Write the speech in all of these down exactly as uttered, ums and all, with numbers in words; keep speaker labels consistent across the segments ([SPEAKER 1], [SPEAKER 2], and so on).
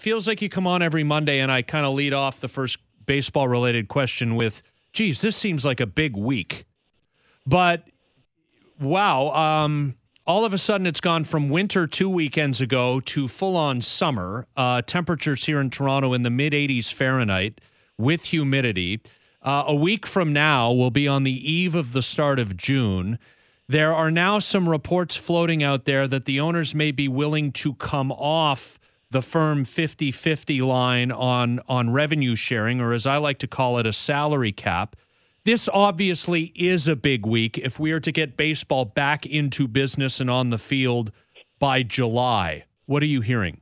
[SPEAKER 1] feels like you come on every Monday and I kind of lead off the first baseball-related question with, geez, this seems like a big week. But, wow, um, all of a sudden it's gone from winter two weekends ago to full-on summer. Uh, temperatures here in Toronto in the mid-eighties Fahrenheit with humidity. Uh, a week from now, we'll be on the eve of the start of June. There are now some reports floating out there that the owners may be willing to come off the firm fifty-fifty line on, on revenue sharing, or as I like to call it, a salary cap. This obviously is a big week if we are to get baseball back into business and on the field by July. What are you hearing?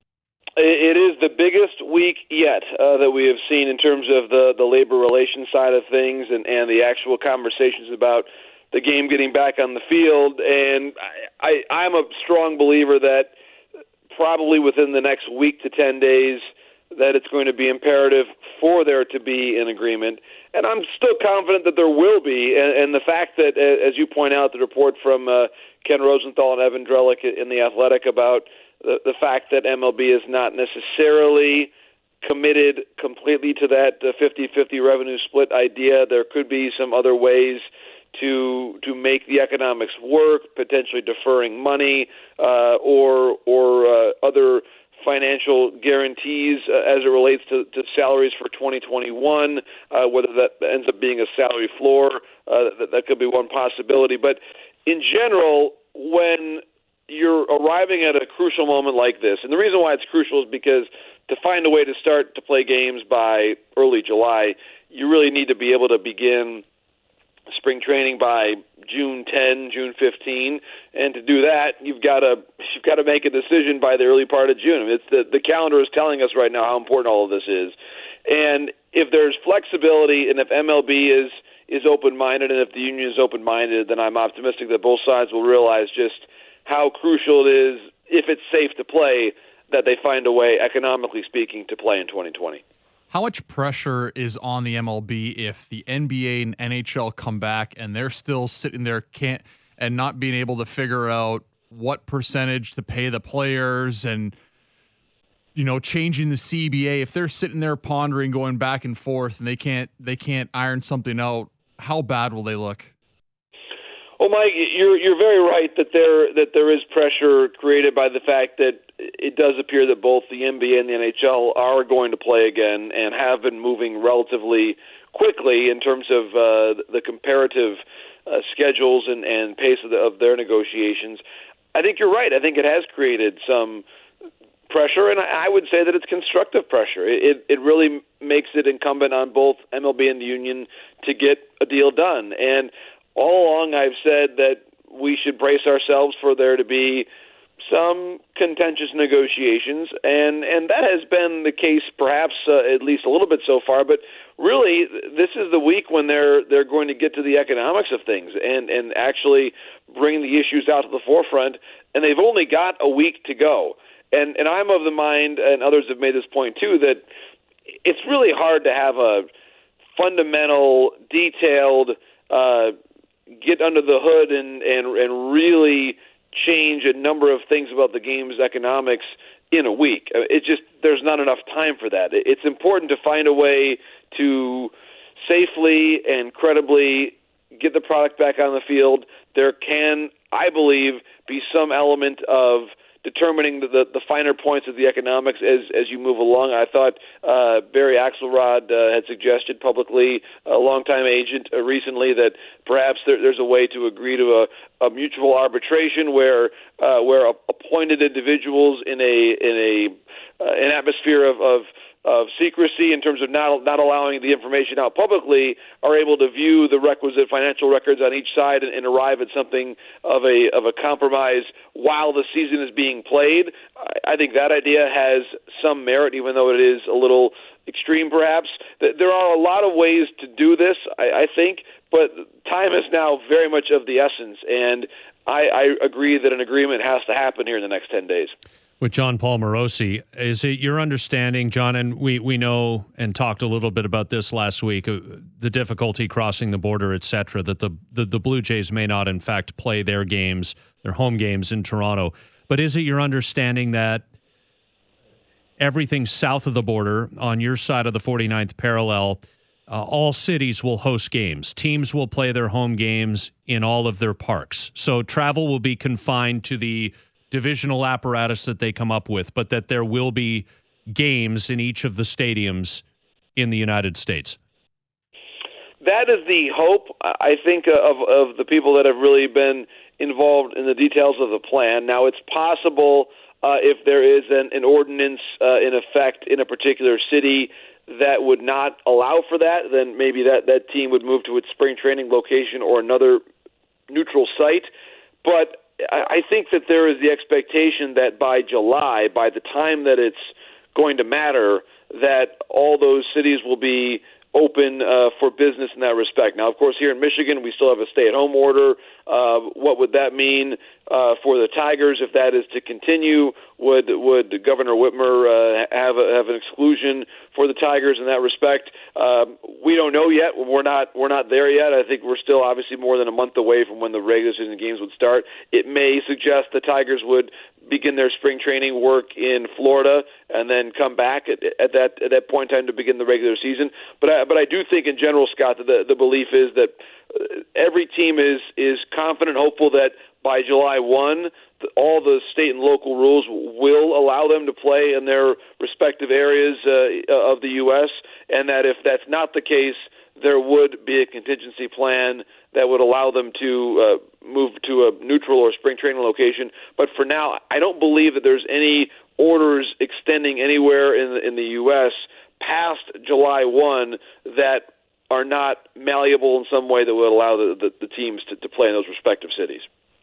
[SPEAKER 2] It is the biggest week yet uh, that we have seen in terms of the, the labor relations side of things and, and the actual conversations about the game getting back on the field. And I, I, I'm a strong believer that probably within the next week to ten days that it's going to be imperative for there to be an agreement. And I'm still confident that there will be. And, and the fact that, as you point out, the report from uh, Ken Rosenthal and Evan Drellich in The Athletic about the, the fact that M L B is not necessarily committed completely to that uh, fifty-fifty revenue split idea. There could be some other ways to to make the economics work, potentially deferring money uh, or or uh, other financial guarantees uh, as it relates to, to salaries for twenty twenty-one, uh, whether that ends up being a salary floor, uh, that, that could be one possibility. But in general, when you're arriving at a crucial moment like this, and the reason why it's crucial is because to find a way to start to play games by early July, you really need to be able to begin spring training by June tenth, June fifteenth, and to do that, you've got to you've got to make a decision by the early part of June. I mean, it's the the calendar is telling us right now how important all of this is, and if there's flexibility, and if M L B is is open-minded, and if the union is open-minded, then I'm optimistic that both sides will realize just how crucial it is, if it's safe to play, that they find a way, economically speaking, to play in twenty twenty.
[SPEAKER 3] How much pressure is on the M L B if the N B A and N H L come back and they're still sitting there can't and not being able to figure out what percentage to pay the players and, you know, changing the C B A? If they're sitting there pondering, going back and forth, and they can't they can't iron something out, how bad will they look?
[SPEAKER 2] Well, Mike, you're you're very right that there that there is pressure created by the fact that it does appear that both the N B A and the N H L are going to play again and have been moving relatively quickly in terms of uh, the comparative uh, schedules and, and pace of, the, of their negotiations. I think you're right. I think it has created some pressure, and I would say that it's constructive pressure. It it really makes it incumbent on both M L B and the union to get a deal done. And all along I've said that we should brace ourselves for there to be some contentious negotiations, and, and that has been the case perhaps uh, at least a little bit so far, but really this is the week when they're they're going to get to the economics of things and, and actually bring the issues out to the forefront, and they've only got a week to go. And, and I'm of the mind, and others have made this point too, that it's really hard to have a fundamental, detailed uh get under the hood and, and, and really change a number of things about the game's economics in a week. It just, there's not enough time for that. It's important to find a way to safely and credibly get the product back on the field. There can, I believe, be some element of determining the, the, the finer points of the economics as as you move along. I thought uh, Barry Axelrod uh, had suggested publicly, a longtime agent, uh, recently, that perhaps there, there's a way to agree to a, a mutual arbitration where uh, where appointed individuals in a in a uh, an atmosphere of, of of secrecy in terms of not not allowing the information out publicly are able to view the requisite financial records on each side and, and arrive at something of a of a compromise while the season is being played. I, I think that idea has some merit, even though it is a little extreme perhaps. There are a lot of ways to do this, I, I think, but time is now very much of the essence, and I, I agree that an agreement has to happen here in the next ten days.
[SPEAKER 1] With John Paul Morosi, is it your understanding, John, and we, we know and talked a little bit about this last week, uh, the difficulty crossing the border, et cetera, that the, the, the Blue Jays may not, in fact, play their games, their home games in Toronto. But is it your understanding that everything south of the border on your side of the forty-ninth parallel, uh, all cities will host games. Teams will play their home games in all of their parks. So travel will be confined to the divisional apparatus that they come up with, but that there will be games in each of the stadiums in the United States.
[SPEAKER 2] That is the hope, I think, of, of the people that have really been involved in the details of the plan. Now, it's possible uh, if there is an, an ordinance uh, in effect in a particular city that would not allow for that, then maybe that, that team would move to its spring training location or another neutral site. But I think that there is the expectation that by July, by the time that it's going to matter, that all those cities will be open uh, for business in that respect. Now, of course, here in Michigan, we still have a stay-at-home order. Uh, what would that mean uh, for the Tigers if that is to continue? Would would Governor Whitmer uh, have a, have an exclusion for the Tigers in that respect? Um, we don't know yet. We're not we're not there yet. I think we're still obviously more than a month away from when the regular season games would start. It may suggest the Tigers would begin their spring training work in Florida and then come back at, at that at that point in time to begin the regular season. But I, but I do think in general, Scott, that the, the belief is that every team is is confident, hopeful that by July first, all the state and local rules will allow them to play in their respective areas uh, of the U S, and that if that's not the case, there would be a contingency plan that would allow them to uh, move to a neutral or spring training location. But for now, I don't believe that there's any orders extending anywhere in the, in the U S past July first that are not malleable in some way that would allow the, the, the teams to, to play in those respective cities.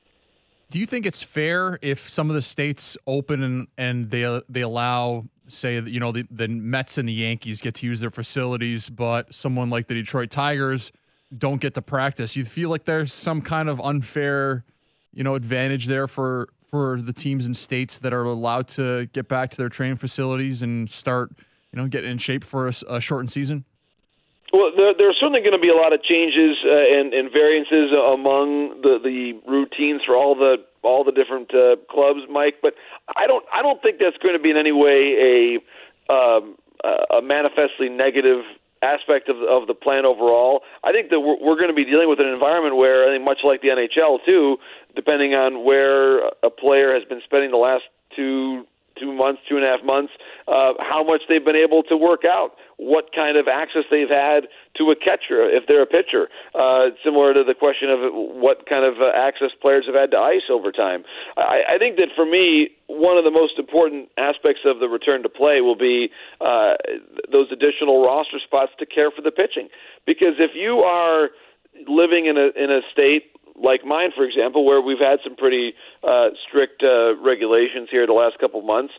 [SPEAKER 3] Do you think it's fair if some of the states open and, and they they allow, say, you know, the, the Mets and the Yankees get to use their facilities, but someone like the Detroit Tigers don't get to practice? You feel like there's some kind of unfair, you know, advantage there for for the teams and states that are allowed to get back to their training facilities and start, you know, getting in shape for a, a shortened season?
[SPEAKER 2] Well, there, there are certainly going to be a lot of changes uh, and, and variances among the, the routines for all the all the different uh, clubs, Mike. But I don't I don't think that's going to be in any way a um, a manifestly negative aspect of of the plan overall. I think that we're, we're going to be dealing with an environment where, I think, much like the N H L too, depending on where a player has been spending the last two. two months, two and a half months, uh, how much they've been able to work out, what kind of access they've had to a catcher if they're a pitcher, uh, similar to the question of what kind of uh, access players have had to ice over time. I, I think that for me, one of the most important aspects of the return to play will be uh, those additional roster spots to care for the pitching. Because if you are living in a in a state like mine, for example, where we've had some pretty uh, strict uh, regulations here the last couple of months,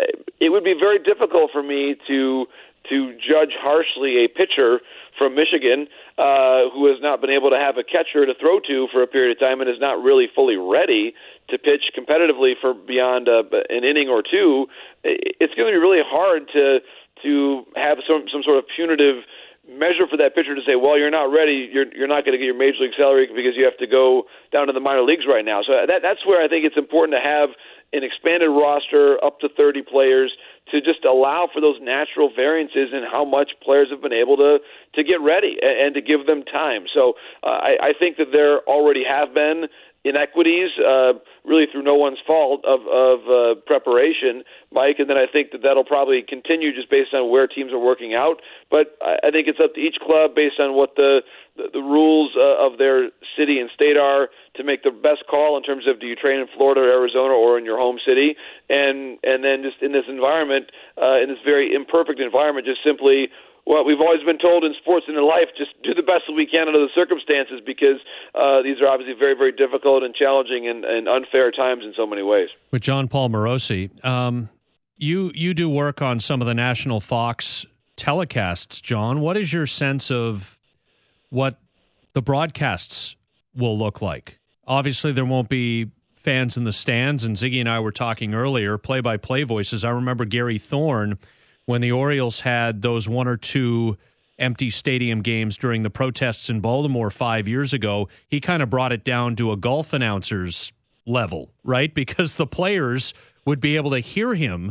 [SPEAKER 2] it would be very difficult for me to to judge harshly a pitcher from Michigan uh, who has not been able to have a catcher to throw to for a period of time and is not really fully ready to pitch competitively for beyond uh, an inning or two. It's going to be really hard to to have some some sort of punitive measure for that pitcher to say, well, you're not ready, you're you're not going to get your major league salary because you have to go down to the minor leagues right now. So that that's where I think it's important to have an expanded roster up to thirty players to just allow for those natural variances in how much players have been able to to get ready and, and to give them time. So uh, I, I think that there already have been inequities, uh, really through no one's fault of, of uh, preparation, Mike, and then I think that that'll probably continue just based on where teams are working out. But I, I think it's up to each club based on what the the, the rules uh, of their city and state are to make the best call in terms of do you train in Florida or Arizona or in your home city, and and then just in this environment, uh, in this very imperfect environment, just simply. Well, we've always been told in sports and in life, just do the best that we can under the circumstances because uh, these are obviously very, very difficult and challenging and, and unfair times in so many ways.
[SPEAKER 1] With John Paul Morosi, um, you you do work on some of the national Fox telecasts, John. What is your sense of what the broadcasts will look like? Obviously, there won't be fans in the stands, and Ziggy and I were talking earlier, play-by-play voices. I remember Gary Thorne, when the Orioles had those one or two empty stadium games during the protests in Baltimore five years ago, he kind of brought it down to a golf announcer's level, right? Because the players would be able to hear him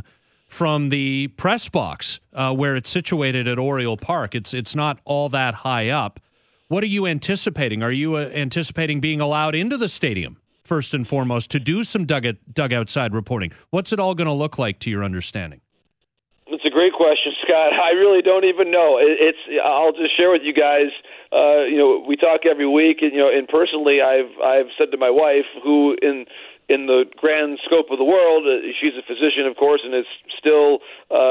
[SPEAKER 1] from the press box uh, where it's situated at Oriole Park. It's it's not all that high up. What are you anticipating? Are you uh, anticipating being allowed into the stadium, first and foremost, to do some dugout, dugout side reporting? What's it all going to look like to your understanding?
[SPEAKER 2] It's a great question, Scott. I really don't even know. It's. I'll just share with you guys. Uh, you know, we talk every week, and you know, and personally, I've I've said to my wife, who in in the grand scope of the world, uh, she's a physician, of course, and has still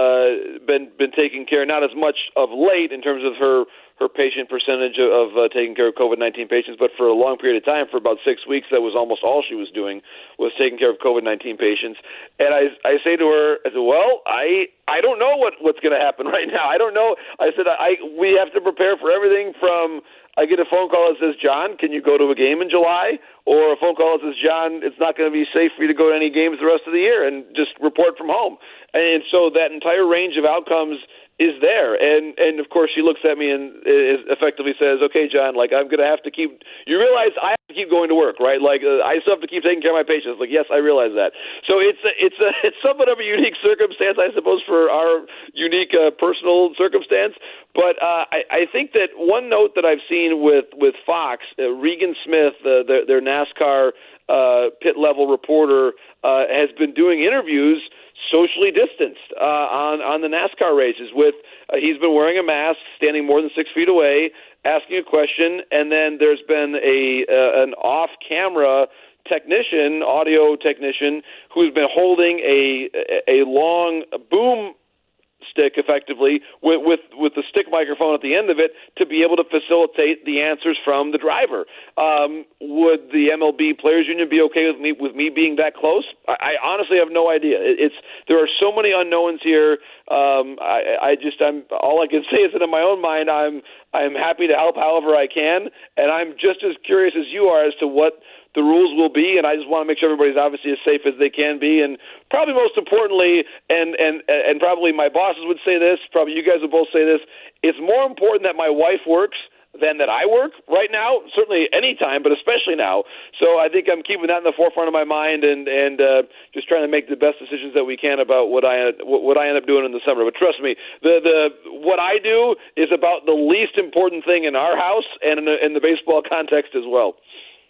[SPEAKER 2] uh, been been taking care, not as much of late in terms of her. her patient percentage of uh, taking care of COVID nineteen patients, but for a long period of time, for about six weeks, that was almost all she was doing, was taking care of COVID nineteen patients. And I, I say to her, I said, well, I, I don't know what, what's going to happen right now. I don't know. I said, I, we have to prepare for everything from, I get a phone call that says, John, can you go to a game in July? Or a phone call that says, John, it's not going to be safe for you to go to any games the rest of the year, and just report from home. And so that entire range of outcomes is there, and and of course she looks at me and is effectively says, "Okay, John, like I'm going to have to keep." You realize I have to keep going to work, right? Like uh, I still have to keep taking care of my patients. Like yes, I realize that. So it's a, it's a, it's somewhat of a unique circumstance, I suppose, for our unique uh, personal circumstance. But uh, I, I think that one note that I've seen with with Fox, uh, Regan Smith, uh, their, their NASCAR uh, pit level reporter, uh, has been doing interviews socially distanced uh, on on the NASCAR races. With uh, he's been wearing a mask, standing more than six feet away, asking a question, and then there's been a uh, an off-camera technician, audio technician, who's been holding a a long boom stick, effectively, with, with with the stick microphone at the end of it, to be able to facilitate the answers from the driver. Um, would the M L B Players Union be okay with me with me being that close? I, I honestly have no idea. It, it's there are so many unknowns here. Um, I, I just I'm all I can say is that in my own mind, I'm I'm happy to help however I can, and I'm just as curious as you are as to what the rules will be, and I just want to make sure everybody's obviously as safe as they can be. And probably most importantly, and and and probably my bosses would say this, probably you guys would both say this, it's more important that my wife works than that I work right now, certainly any time, but especially now. So I think I'm keeping that in the forefront of my mind, and and uh, just trying to make the best decisions that we can about what I what I end up doing in the summer. But trust me, the the what I do is about the least important thing in our house and in the, in the baseball context as well.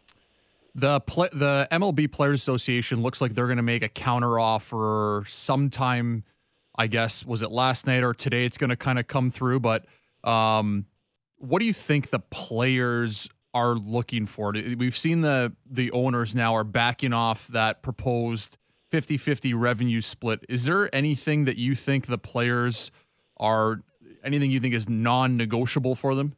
[SPEAKER 3] The play, the M L B Players Association looks like they're going to make a counteroffer sometime, I guess, was it last night or today? It's going to kind of come through. But um, what do you think the players are looking for? We've seen the the owners now are backing off that proposed fifty-fifty revenue split. Is there anything that you think the players are, anything you think is non-negotiable for them?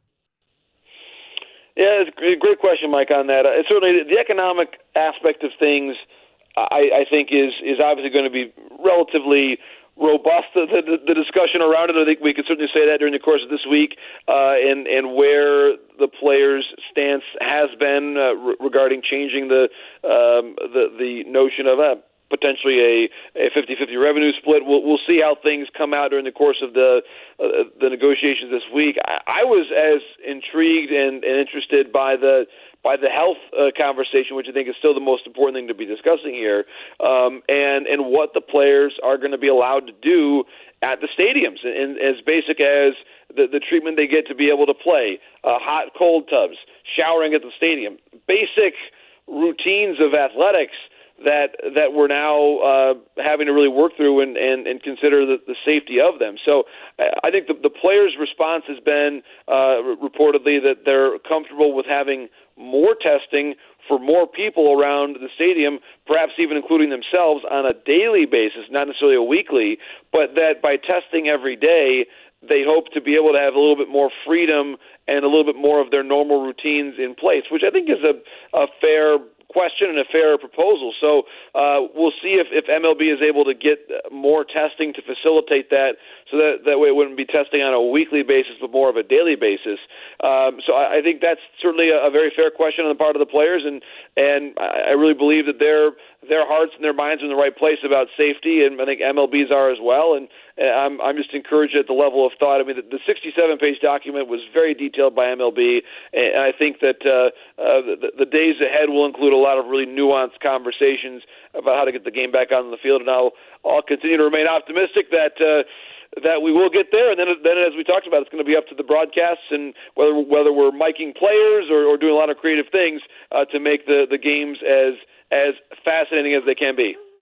[SPEAKER 2] Yeah, it's a great question, Mike, on that. Uh, certainly the economic aspect of things, I, I think, is is obviously going to be relatively robust, the, the, the discussion around it. I think we could certainly say that during the course of this week, uh, and, and where the players' stance has been uh, re- regarding changing the, um, the, the notion of uh, potentially a, a fifty-fifty revenue split. We'll, we'll see how things come out during the course of the uh, the negotiations this week. I, I was as intrigued and, and interested by the by the health uh, conversation, which I think is still the most important thing to be discussing here, um, and and what the players are going to be allowed to do at the stadiums, and, and as basic as the, the treatment they get to be able to play, uh, hot cold tubs, showering at the stadium, basic routines of athletics that that we're now uh, having to really work through and, and, and consider the, the safety of them. So I think the, the players' response has been uh, reportedly that they're comfortable with having more testing for more people around the stadium, perhaps even including themselves on a daily basis, not necessarily a weekly, but that by testing every day, they hope to be able to have a little bit more freedom and a little bit more of their normal routines in place, which I think is a, a fair question and a fair proposal. So uh, we'll see if, if M L B is able to get more testing to facilitate that so that that way it wouldn't be testing on a weekly basis, but more of a daily basis. Um, so I, I think that's certainly a, a very fair question on the part of the players, and and I really believe that their their hearts and their minds are in the right place about safety, and I think M L B's are as well. And, and I'm I'm just encouraged at the level of thought. I mean, the, the sixty-seven page document was very detailed by M L B, and I think that uh, uh, the, the days ahead will include a lot of really nuanced conversations about how to get the game back on the field. And I'll I'll continue to remain optimistic that. Uh, that we will get there, and then, then as we talked about, it's going to be up to the broadcasts and whether whether we're miking players or, or doing a lot of creative things uh, to make the, the games as as fascinating as they can be.